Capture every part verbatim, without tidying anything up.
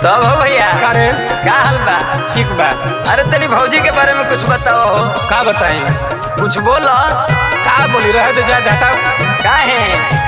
तब हो भैया अरे का हाल बा? ठीक बा। अरे तेरी भौजी के बारे में कुछ बताओ हो। का बताई? कुछ बोलो। का बोली रहे तो जा घटाओ। का है?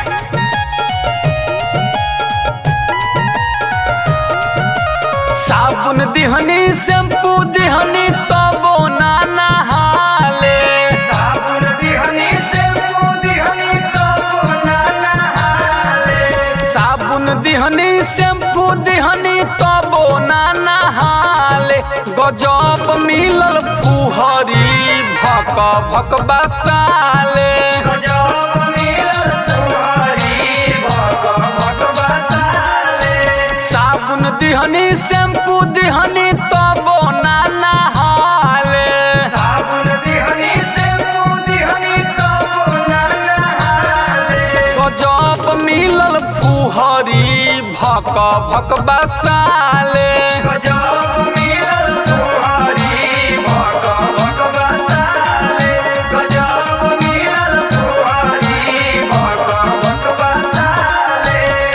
साबुन दिहनी शैम्पू दिहनी तबो ना नहाले। साबुन दिहनी शैम्पू दिहनी तबो ना नहाले। साबुन दिहनी शैम्पू दिहनी तबो ना नहाले। गजब मिलल फुहरी भक भक बसाले। गजब मिलल फुहरी भक भक बसाले। साबुन दिहनी शैम्पू दिहनी तबो ना नहाले। साबुन दिहनी शैम्पू दिहनी तबो ना नहाले। गजब मिलल फुहरी भक भक बसाले। गजब मिलल फुहरी भक भक बसाले। गजब मिलल फुहरी भक भक बसाले।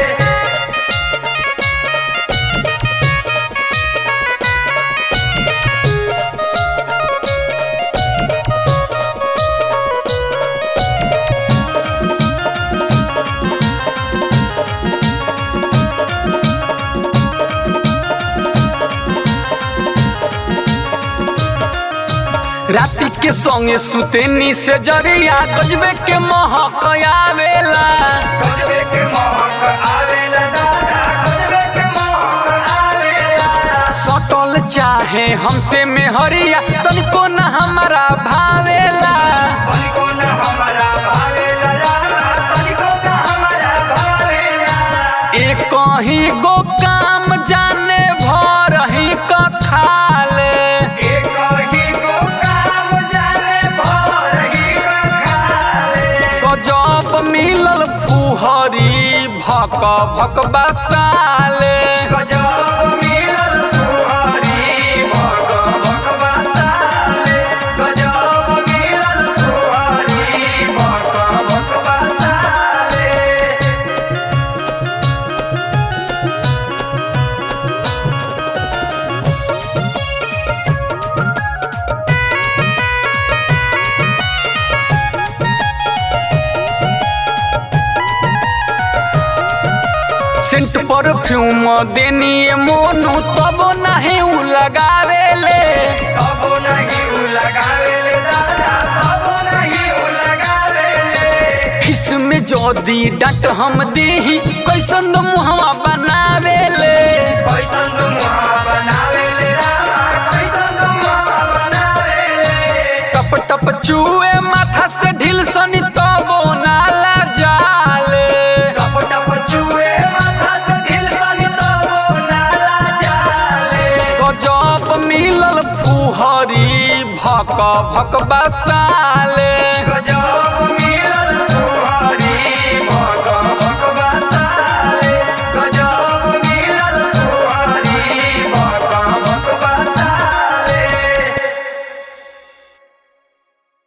राती के संगे सुतेनी से जरिया गजबे के महक आवेला। गजबे के महक आवेला दादा गजबे के महक आवेला। सटल चाहे हमसे मेहरिया तनिको न हमारा भावेला। तनिको न हमारा भावेला रामा तनिको न हमारा भावेला। एक ही गो काम जाने भर ही क खाले। एक ही गो काम जाने भर ही क खाले। गजब मिलल फुहरी भक भक बसाले। गजब मिलल फुहरी भक भक बसाले। गजब मिलल फुहरी भक भक बसाले। सेंट परफ्यूम देनी मोनू तब नहीं उ लगावेले। तब नहीं उ लगावेले दादा तब नहीं उ लगावेले। इसमें जोदी डट हम देही कैसन मुहवा बनावेले। कैसन मुहवा बनावेले रामा कैसन मुहवा बनावेले। टप टप चूए माथा से ढील सनी तबो नाला जाले। टप टप चूए माथा से ढील सनी तबो नाला जाले। गजब मिलल फुहरी भक भक बसाले। गजब